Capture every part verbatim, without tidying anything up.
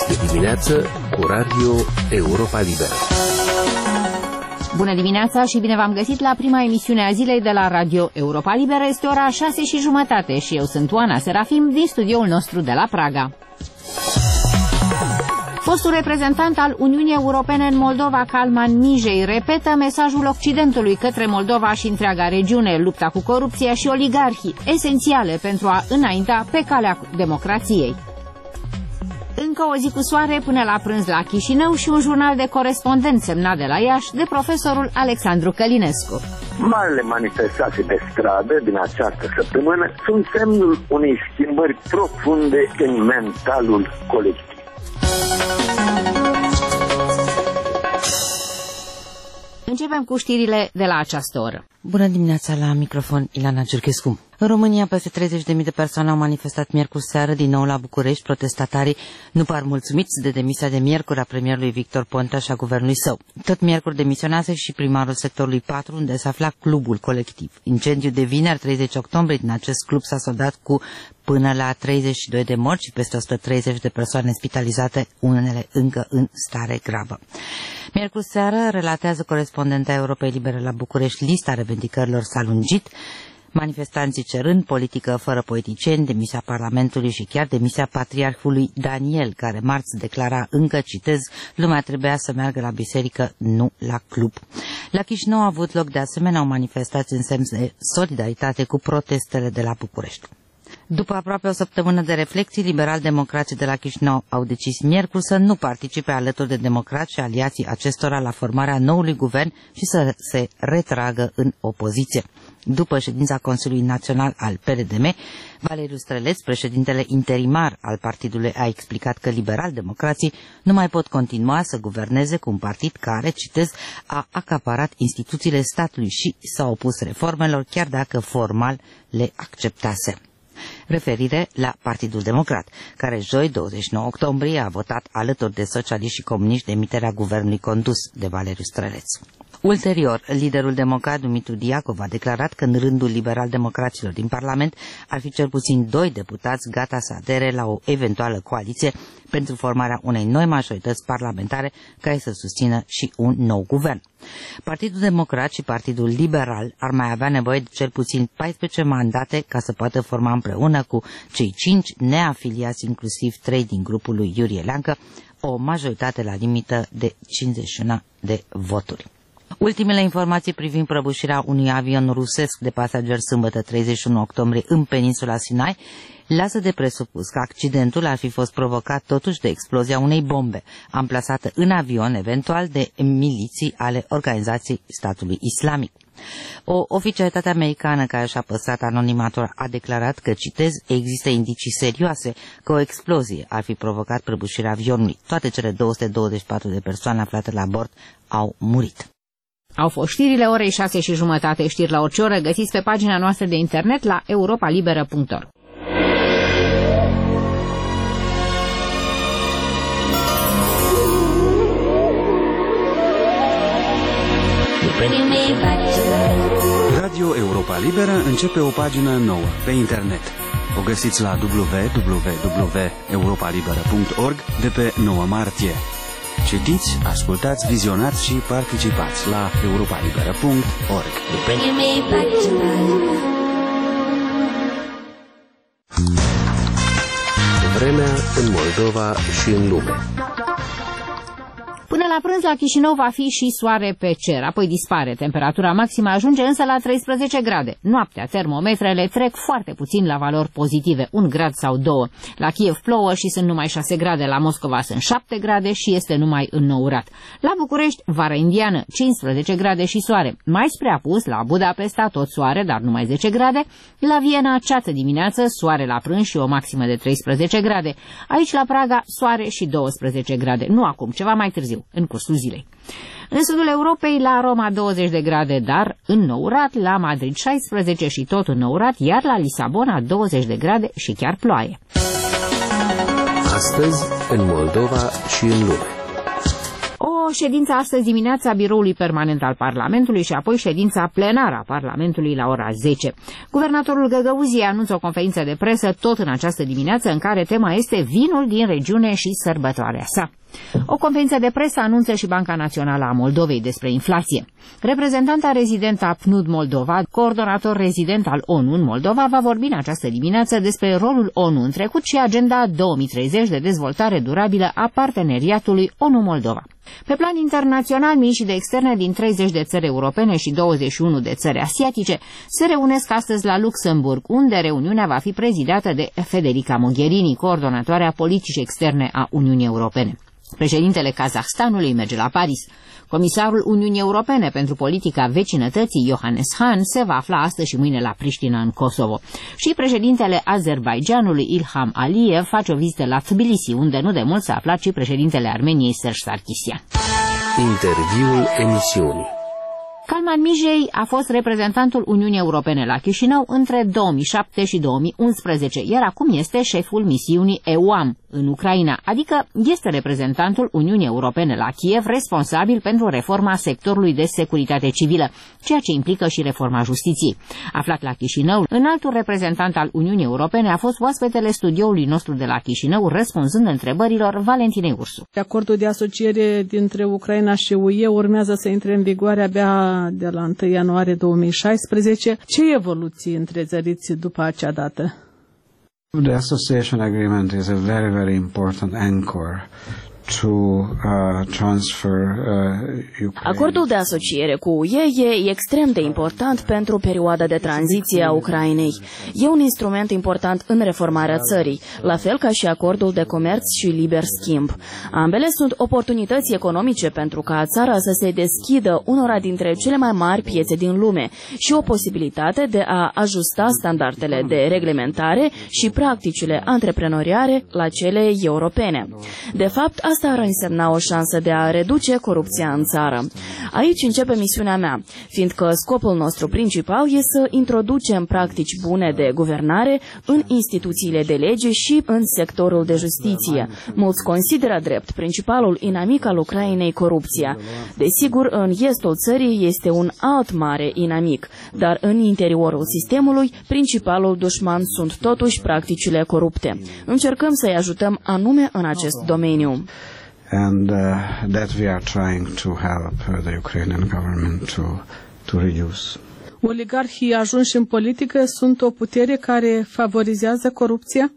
Este dimineață cu Radio Europa Liberă. Bună dimineața și bine v-am găsit la prima emisiune a zilei de la Radio Europa Liberă. Este ora șase și jumătate și eu sunt Oana Serafim din studioul nostru de la Praga. Fostul reprezentant al Uniunii Europene în Moldova, Calman Mijei, repetă mesajul Occidentului către Moldova și întreaga regiune, lupta cu corupția și oligarhii, esențiale pentru a înainta pe calea democrației. Încă o zi cu soare până la prânz la Chișinău și un jurnal de corespondent semnat de la Iași de profesorul Alexandru Călinescu. Marile manifestații pe stradă din această săptămână sunt semnul unei schimbări profunde în mentalul colectiv. Începem cu știrile de la această oră. Bună dimineața, la microfon Ilana Giurchescu. În România, peste treizeci de mii de persoane au manifestat miercuri seară din nou la București. Protestatarii nu par mulțumiți de demisia de miercuri a premierului Victor Ponta și a guvernului său. Tot miercuri demisionase și primarul sectorului patru, unde se afla clubul colectiv. Incendiul de vineri, treizeci octombrie, din acest club s-a soldat cu până la treizeci și doi de morți și peste o sută treizeci de persoane spitalizate, unele încă în stare gravă. Miercuri seară, relatează corespondenta Europei Libere la București, lista revendicărilor s-a lungit, manifestanții cerând politică fără politicieni, demisia Parlamentului și chiar demisia Patriarhului Daniel, care marți declara încă, citez, lumea trebuia să meargă la biserică, nu la club. La Chișinău a avut loc de asemenea o manifestație în semn de solidaritate cu protestele de la București. După aproape o săptămână de reflexii, liberal-democrații de la Chișinău au decis miercuri să nu participe alături de democrați și aliații acestora la formarea noului guvern și să se retragă în opoziție. După ședința Consiliului Național al P R D M, Valeriu Străleț, președintele interimar al partidului, a explicat că liberal-democrații nu mai pot continua să guverneze cu un partid care, citez, a acaparat instituțiile statului și s-a opus reformelor, chiar dacă formal le acceptase. Referire la Partidul Democrat, care joi, douăzeci și nouă octombrie, a votat alături de socialiști și comuniști demiterea guvernului condus de Valeriu Străleț. Ulterior, liderul democrat Dumitru Diacov a declarat că în rândul liberal-democraților din Parlament ar fi cel puțin doi deputați gata să adere la o eventuală coaliție pentru formarea unei noi majorități parlamentare care să susțină și un nou guvern. Partidul Democrat și Partidul Liberal ar mai avea nevoie de cel puțin paisprezece mandate ca să poată forma împreună cu cei cinci neafiliați, inclusiv trei din grupul lui Iurie Leancă, o majoritate la limită de cincizeci și unu de voturi. Ultimele informații privind prăbușirea unui avion rusesc de pasageri sâmbătă treizeci și unu octombrie în peninsula Sinai lasă de presupus că accidentul ar fi fost provocat totuși de explozia unei bombe amplasată în avion, eventual de miliții ale Organizației Statului Islamic. O oficialitate americană care și-a păstrat anonimatul a declarat că, citez, există indicii serioase că o explozie ar fi provocat prăbușirea avionului. Toate cele două sute douăzeci și patru de persoane aflate la bord au murit. Au fost știrile orei șase și jumătate, știri la orice oră, găsiți pe pagina noastră de internet la europa liberă punct org. Radio Europa Liberă începe o pagină nouă pe internet. O găsiți la w w w punct europa liberă punct org de pe nouă martie. Citiți, ascultați, vizionați și participați la europa liberă punct org. Vremea în Moldova și în lume. Până la prânz la Chișinău va fi și soare pe cer, apoi dispare. Temperatura maximă ajunge însă la treisprezece grade. Noaptea termometrele trec foarte puțin la valori pozitive, un grad sau două. La Kiev plouă și sunt numai șase grade, la Moscova sunt șapte grade și este numai înnourat. La București, vară indiană, cincisprezece grade și soare. Mai spre apus, la Budapesta, tot soare, dar numai zece grade. La Viena, ceață dimineață, soare la prânz și o maximă de treisprezece grade. Aici la Praga, soare și douăsprezece grade. Nu acum, ceva mai târziu, în cursul zilei. În sudul Europei, la Roma douăzeci de grade, dar înnourat, la Madrid șaisprezece și tot înnourat, iar la Lisabona douăzeci de grade și chiar ploaie. Astăzi, în Moldova și în lume. O ședința astăzi dimineața a Biroului Permanent al Parlamentului și apoi ședința plenară a Parlamentului la ora zece. Guvernatorul Găgăuziei anunță o conferință de presă tot în această dimineață în care tema este vinul din regiune și sărbătoarea sa. O conferință de presă anunță și Banca Națională a Moldovei despre inflație. Reprezentanta rezidentă a P N U D Moldova, coordonator rezident al ONU în Moldova, va vorbi în această dimineață despre rolul ONU în trecut și agenda două mii treizeci de dezvoltare durabilă a parteneriatului ONU-Moldova. Pe plan internațional, miniștrii de externe din treizeci de țări europene și douăzeci și unu de țări asiatice se reunesc astăzi la Luxemburg, unde reuniunea va fi prezidată de Federica Mogherini, coordonatoarea politicii externe a Uniunii Europene. Președintele Kazahstanului merge la Paris. Comisarul Uniunii Europene pentru politica vecinătății, Johannes Hahn, se va afla astăzi și mâine la Priștina, în Kosovo. Și președintele Azerbaidjanului, Ilham Aliyev, face o vizită la Tbilisi, unde nu de mult s-a aflat și președintele Armeniei, Serge Sarkisian. Interviul emisiunii. Calman Mijei a fost reprezentantul Uniunii Europene la Chișinău între două mii șapte și două mii unsprezece, iar acum este șeful misiunii E U A M în Ucraina, adică este reprezentantul Uniunii Europene la Kiev, responsabil pentru reforma sectorului de securitate civilă, ceea ce implică și reforma justiției. Aflat la Chișinău, înaltul reprezentant al Uniunii Europene a fost oaspetele studioului nostru de la Chișinău, răspunzând întrebărilor Valentinei Ursu. Acordul de asociere dintre Ucraina și U E urmează să intre în vigoare abia de la întâi ianuarie două mii șaisprezece. Ce evoluții întrezăriți după acea dată? The association agreement is a very, very important anchor to uh, transfer uh, Ukraine. Acordul de asociere cu U E e extrem de important pentru perioada de tranziție a Ucrainei. E un instrument important în reformarea țării, la fel ca și acordul de comerț și liber schimb. Ambele sunt oportunități economice pentru ca țara să se deschidă unora dintre cele mai mari piețe din lume și o posibilitate de a ajusta standardele de reglementare și practicile antreprenoriale la cele europene. De fapt, asta ar însemna o șansă de a reduce corupția în țară. Aici începe misiunea mea, fiindcă scopul nostru principal e să introducem practici bune de guvernare în instituțiile de lege și în sectorul de justiție. Mulți consideră drept principalul inamic al Ucrainei corupția. Desigur, în estul țării este un alt mare inamic, dar în interiorul sistemului, principalul dușman sunt totuși practicile corupte. Încercăm să-i ajutăm anume în acest domeniu. And uh, that we are trying to help uh, the Ukrainian government to to reduce. Oligarhii ajunși în politică sunt o putere care favorizează corupția?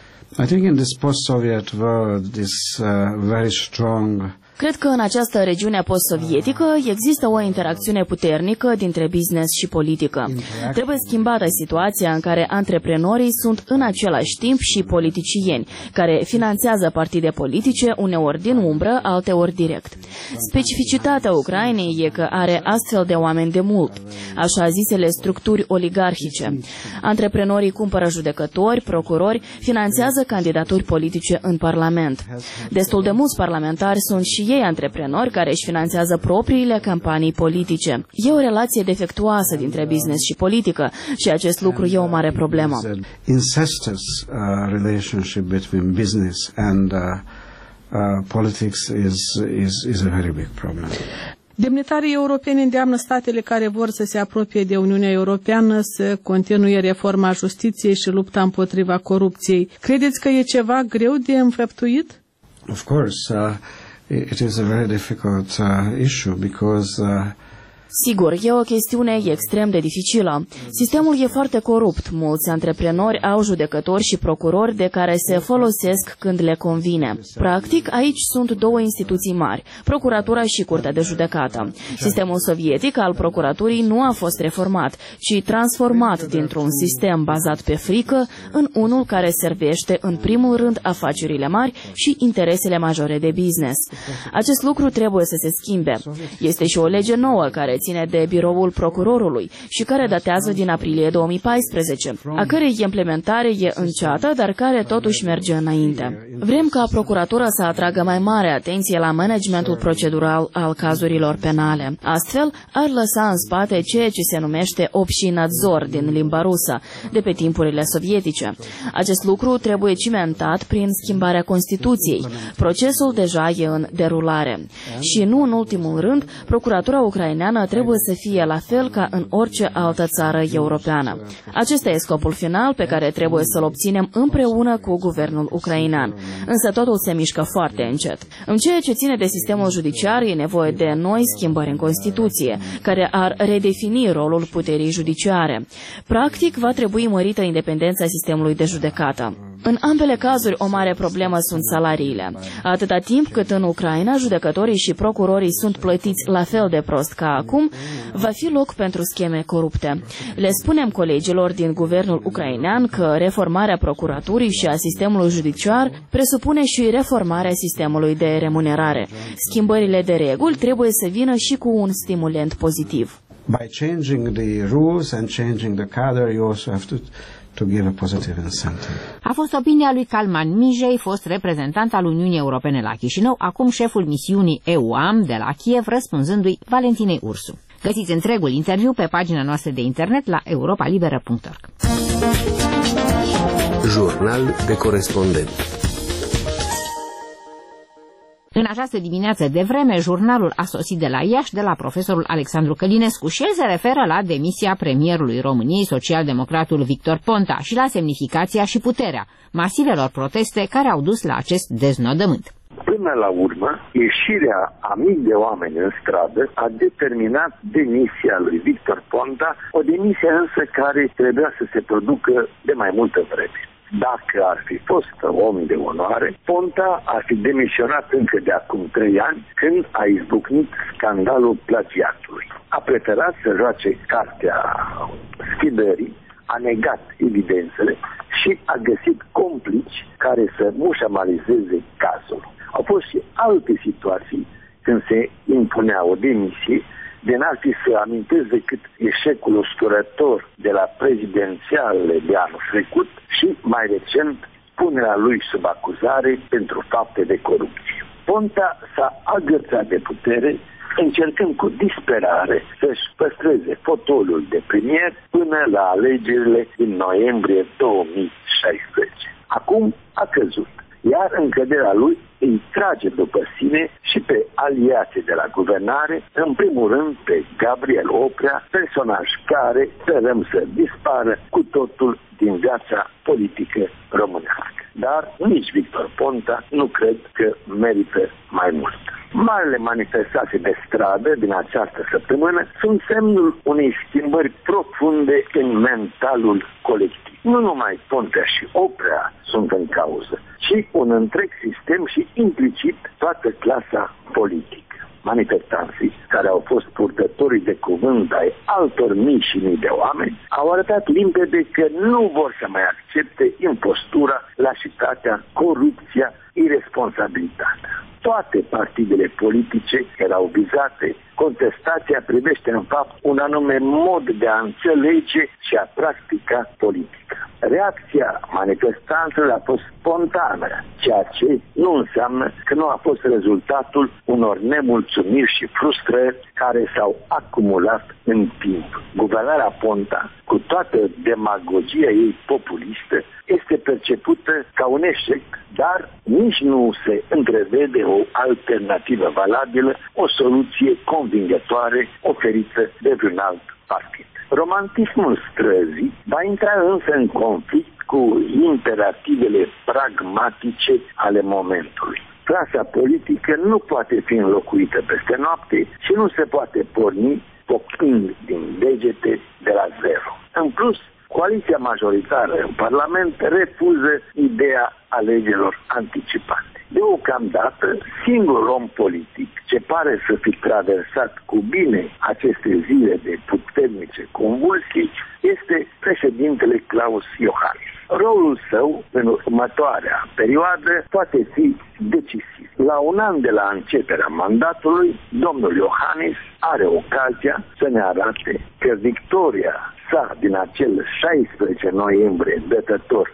I think in this post-Soviet world, this uh, very strong. Cred că în această regiune post-sovietică există o interacțiune puternică dintre business și politică. Trebuie schimbată situația în care antreprenorii sunt în același timp și politicieni, care finanțează partide politice uneori din umbră, alteori direct. Specificitatea Ucrainei e că are astfel de oameni de mult, așa zisele structuri oligarhice. Antreprenorii cumpără judecători, procurori, finanțează candidaturi politice în Parlament. Destul de mulți parlamentari sunt și ei antreprenori care își finanțează propriile campanii politice. E o relație defectuoasă dintre business și politică și acest lucru e o mare problemă. Incestuous uh, relationship between business and uh, uh, politics is is is a very big problem. Demnitarii europeni îndeamnă statele care vor să se apropie de Uniunea Europeană să continue reforma justiției și lupta împotriva corupției. Credeți că e ceva greu de înfăptuit? Of course, uh, it is a very difficult uh, issue because uh, Sigur, e o chestiune extrem de dificilă. Sistemul e foarte corupt. Mulți antreprenori au judecători și procurori de care se folosesc când le convine. Practic, aici sunt două instituții mari, procuratura și curtea de judecată. Sistemul sovietic al procuraturii nu a fost reformat, ci transformat dintr-un sistem bazat pe frică în unul care servește în primul rând afacerile mari și interesele majore de business. Acest lucru trebuie să se schimbe. Este și o lege nouă care ține de biroul procurorului și care datează din aprilie două mii paisprezece, a cărei implementare e înceată, dar care totuși merge înainte. Vrem ca procuratura să atragă mai mare atenție la managementul procedural al cazurilor penale. Astfel, ar lăsa în spate ceea ce se numește obșii nadzor din limba rusă, de pe timpurile sovietice. Acest lucru trebuie cimentat prin schimbarea Constituției. Procesul deja e în derulare. Și nu în ultimul rând, procuratura ucraineană trebuie să fie la fel ca în orice altă țară europeană. Acesta e scopul final pe care trebuie să-l obținem împreună cu guvernul ucrainean. Însă totul se mișcă foarte încet. În ceea ce ține de sistemul judiciar, e nevoie de noi schimbări în Constituție, care ar redefini rolul puterii judiciare. Practic, va trebui mărită independența sistemului de judecată. În ambele cazuri, o mare problemă sunt salariile. Atâta timp cât în Ucraina judecătorii și procurorii sunt plătiți la fel de prost ca acum, va fi loc pentru scheme corupte. Le spunem colegilor din guvernul ucrainean că reformarea procuraturii și a sistemului judiciar presupune și reformarea sistemului de remunerare. Schimbările de reguli trebuie să vină și cu un stimulent pozitiv. By changing the rules and changing the cadre, you also have to to give a positive incentive. A fost opinia lui Calman Mijei, fost reprezentant al Uniunii Europene la Chișinău, acum șeful misiunii E U A M de la Kiev, răspunzându-i Valentinei Ursu. Găsiți întregul interviu pe pagina noastră de internet la europa liberă punct org. Jurnal de corespondent. În această dimineață de vreme, jurnalul a sosit de la Iași, de la profesorul Alexandru Călinescu, și el se referă la demisia premierului României, socialdemocratul Victor Ponta, și la semnificația și puterea masivelor proteste care au dus la acest deznodământ. Până la urmă, ieșirea a mii de oameni în stradă a determinat demisia lui Victor Ponta, o demisie însă care trebuia să se producă de mai multă vreme. Dacă ar fi fost om de onoare, Ponta ar fi demisionat încă de acum trei ani, când a izbucnit scandalul plagiatului. A preferat să joace cartea schidării, a negat evidențele și a găsit complici care să mușamalizeze cazul. Au fost și alte situații când se impunea o demisie, de n-ar fi să amintesc decât eșecul usturător de la prezidențialele de anul trecut și, mai recent, punerea lui sub acuzare pentru fapte de corupție. Ponta s-a agățat de putere, încercând cu disperare să-și păstreze fotoliul de premier până la alegerile din noiembrie două mii șaisprezece. Acum a căzut, iar în căderea lui îi trage după sine și pe aliații de la guvernare, în primul rând pe Gabriel Oprea, personaj care sperăm să dispară cu totul din viața politică românească. Dar nici Victor Ponta nu cred că merită mai mult. Marile manifestații de stradă din această săptămână sunt semnul unei schimbări profunde în mentalul colectiv. Nu numai Ponta și Oprea sunt în cauză, ci un întreg sistem și implicit toată clasa politică. Manifestanții, care au fost purtătorii de cuvânt ai altor mii și mii de oameni, au arătat limpede că nu vor să mai accepte impostura, lașitatea, corupția, irresponsabilitatea. Toate partidele politice erau vizate. Contestația privește în fapt un anume mod de a înțelege și a practica politică. Reacția manifestanților a fost spontană, ceea ce nu înseamnă că nu a fost rezultatul unor nemulțumiri și frustrări care s-au acumulat în timp. Guvernarea Ponta, cu toată demagogia ei populistă, este percepută ca un eșec, dar nici nu se întrevede o alternativă valabilă, o soluție convingătoare oferită de vreun alt partid. Romantismul străzii va intra însă în conflict cu imperativele pragmatice ale momentului. Clasa politică nu poate fi înlocuită peste noapte și nu se poate porni pocând din degete de la zero. În plus, coaliția majoritară în Parlament refuză ideea alegerilor anticipate. Deocamdată, singurul om politic ce pare să fi traversat cu bine aceste zile de puternice convulsii este președintele Klaus Iohannis. Rolul său în următoarea perioadă poate fi decisiv. La un an de la începerea mandatului, domnul Iohannis are ocazia să ne arate că victoria sa din acel șaisprezece noiembrie dătător de speranță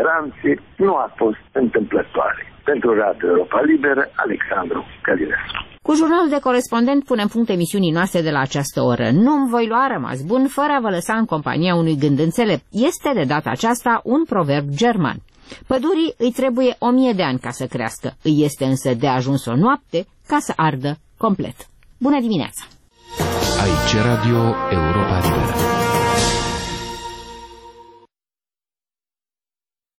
speranțe nu a fost întâmplătoare. Pentru Radio Europa Liberă, Alexandru Călinescu. Cu jurnalul de corespondent punem punct emisiunii noastre de la această oră. Nu-mi voi lua rămas bun fără a vă lăsa în compania unui gând înțelept. Este de data aceasta un proverb german. Pădurii îi trebuie o mie de ani ca să crească, îi este însă de ajuns o noapte ca să ardă complet. Bună dimineața! Aici Radio Europa Liberă.